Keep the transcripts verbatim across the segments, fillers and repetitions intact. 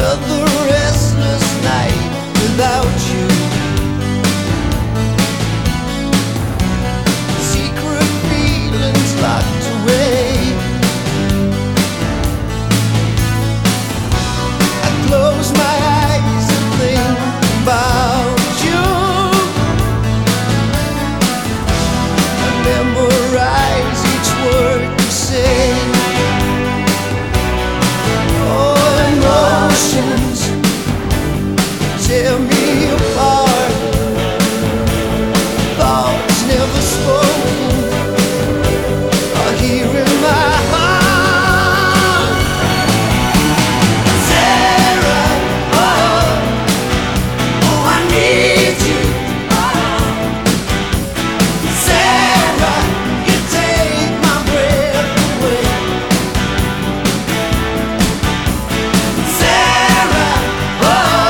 Another restless night without you. Secret feelings locked away. I close my eyes and think about you. I memorize each word you say. Tear me apart. Thoughts never spoken are here in my heart. Sarah, oh, oh, I need you. Sarah, you take my breath away. Sarah, oh,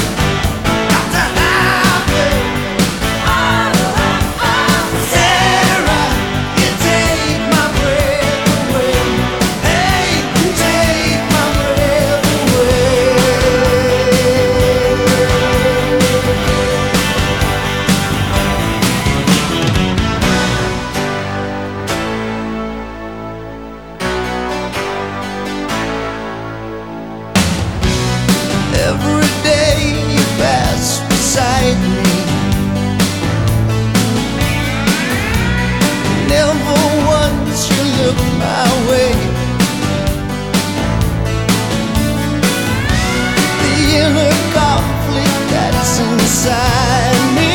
every day you pass beside me. Never once you look my way. The inner conflict that's inside me.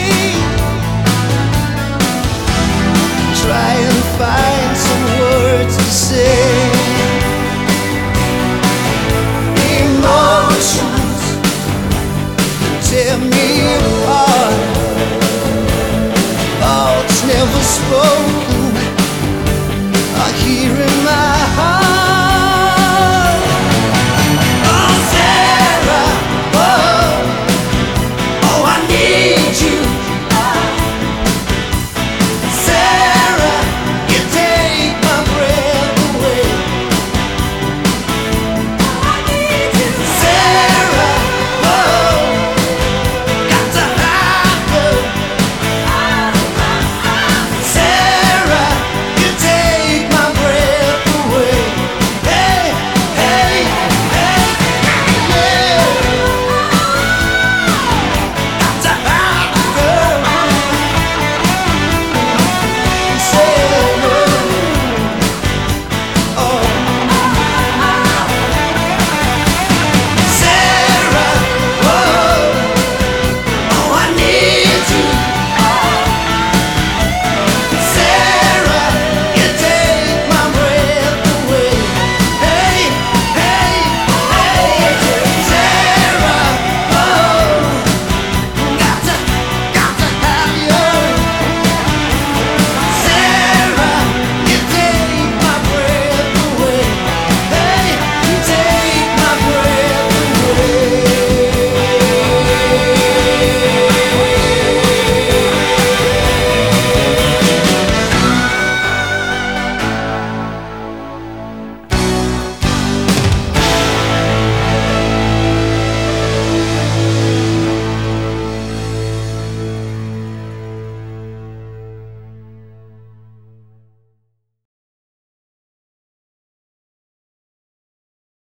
Try and find some words to say. Emotions tear me apart. Thoughts never spoken